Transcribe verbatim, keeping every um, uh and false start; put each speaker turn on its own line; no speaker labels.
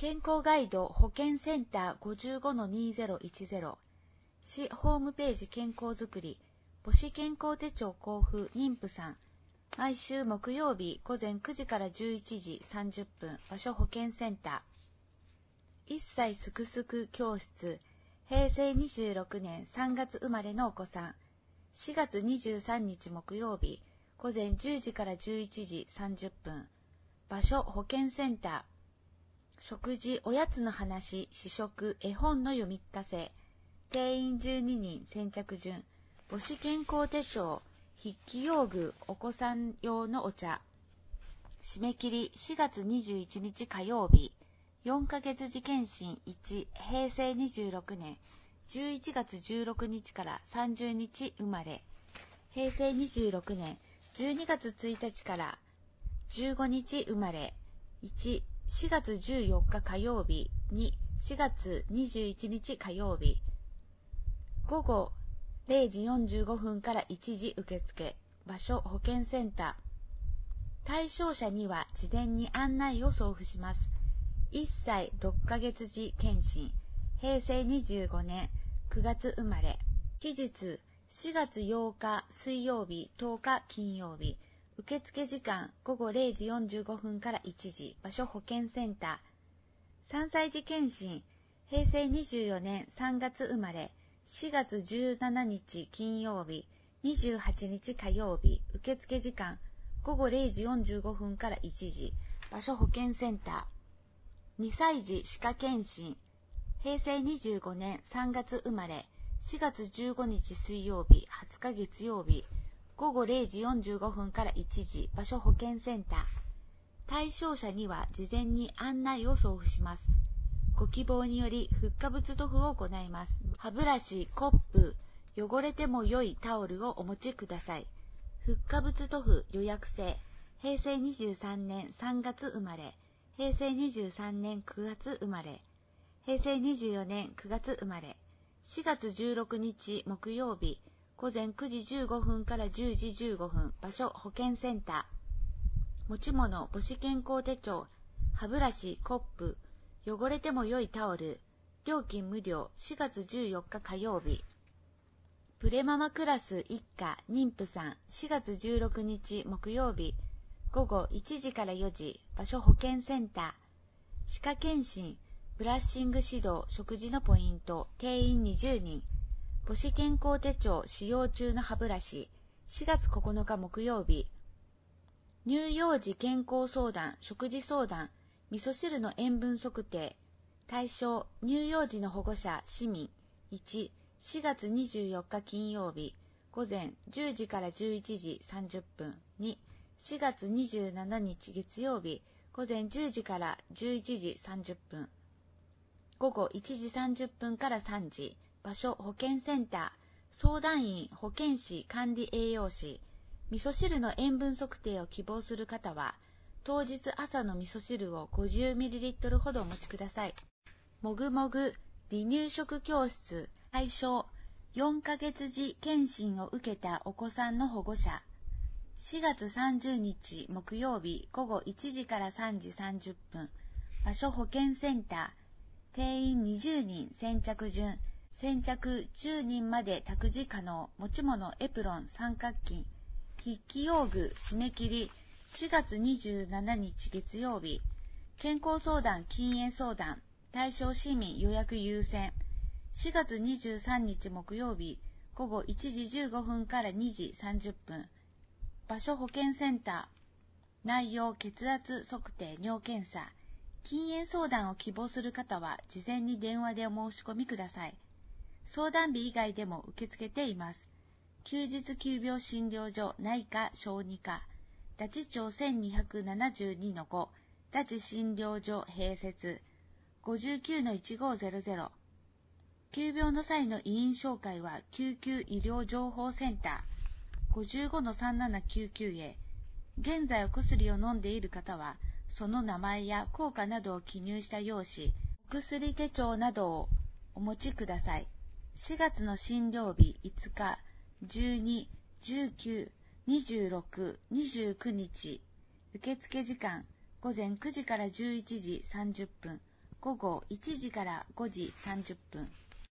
健康ガイド保健センター ごじゅうごのにせんじゅう 市ホームページ健康づくり母子健康手帳交付妊婦さん毎週木曜日午前くじからじゅういちじさんじゅっぷん場所保健センターいっさいすくすく教室へいせいにじゅうろくねんさんがつ生まれのお子さんしがつにじゅうさんにち木曜日午前じゅうじからじゅういちじさんじゅっぷん場所保健センター食事おやつの話試食絵本の読み聞かせ定員じゅうににん先着順母子健康手帳筆記用具お子さん用のお茶締め切りしがつにじゅういちにち火曜日よんかげつ次検診いちへいせいにじゅうろくねんじゅういちがつじゅうろくにちからさんじゅうにち生まれへいせいにじゅうろくねんじゅうにがつついたちからじゅうごにち生まれいちしがつじゅうよっか火曜日にしがつにじゅういちにち火曜日ごごれいじよんじゅうごふんからいちじ受付場所保健センター対象者には事前に案内を送付しますいっさいろっかげつ時検診へいせいにじゅうごねんくがつ生まれ期日しがつようか水曜日とおか金曜日受付時間ごごれいじよんじゅうごふんからいちじ場所保健センターさんさい児検診へいせいにじゅうよねんさんがつ生まれしがつじゅうしちにち金曜日にじゅうはちにち火曜日受付時間ごごれいじよんじゅうごふんからいちじ場所保健センターにさい児歯科検診へいせいにじゅうごねんさんがつ生まれしがつじゅうごにち水曜日はつか月曜日ごごれいじよんじゅうごふんからいちじ場所保健センター対象者には事前に案内を送付しますご希望によりフッ化物塗布を行います歯ブラシ、コップ、汚れても良いタオルをお持ちくださいフッ化物塗布予約制へいせいにじゅうさんねんさんがつ生まれへいせいにじゅうさんねんくがつ生まれへいせいにじゅうよねんくがつ生まれしがつじゅうろくにち木曜日ごぜんくじじゅうごふんからじゅうじじゅうごふん場所保健センター持ち物母子健康手帳歯ブラシコップ汚れても良いタオル料金無料しがつじゅうよっか火曜日プレママクラス一家妊婦さんしがつじゅうろくにち木曜日ごごいちじからよじ場所保健センター歯科検診ブラッシング指導食事のポイント定員にじゅうにん母子健康手帳使用中の歯ブラシしがつここのか木曜日乳幼児健康相談食事相談味噌汁の塩分測定対象乳幼児の保護者市民いちしがつにじゅうよっか金曜日ごぜんじゅうじからじゅういちじさんじゅっぷんにしがつにじゅうしちにち月曜日ごぜんじゅうじからじゅういちじさんじゅっぷんごごいちじさんじゅっぷんからさんじ場所保健センター相談員保健師管理栄養士味噌汁の塩分測定を希望する方は当日朝の味噌汁を ごじゅうミリリットル ほどお持ちくださいもぐもぐ離乳食教室対象よんかげつ児検診を受けたお子さんの保護者しがつさんじゅうにち木曜日ごごいちじからさんじさんじゅっぷん場所保健センター定員にじゅうにん先着順先着じゅうにんまで託児可能持ち物エプロン三角巾筆記用具締め切りしがつにじゅうしちにち月曜日健康相談禁煙相談対象市民予約優先しがつにじゅうさんにち木曜日ごごいちじじゅうごふんからにじさんじゅっぷん場所保健センター内容血圧測定尿検査禁煙相談を希望する方は事前に電話でお申し込みください相談日以外でも受け付けています休日急病診療所内科小児科ダチ町せんにひゃくななじゅうにのごダチ診療所併設 ごじゅうきゅうのいちごゼロゼロ 急病の際の医院紹介は救急医療情報センター ごじゅうごのさんななきゅうきゅう へ現在お薬を飲んでいる方はその名前や効果などを記入した用紙お薬手帳などをお持ちくださいしがつの診療日いつかじゅうに、じゅうく、にじゅうろく、にじゅうくにち受付時間ごぜんくじからじゅういちじさんじゅっぷん午後いちじからごじさんじゅっぷん。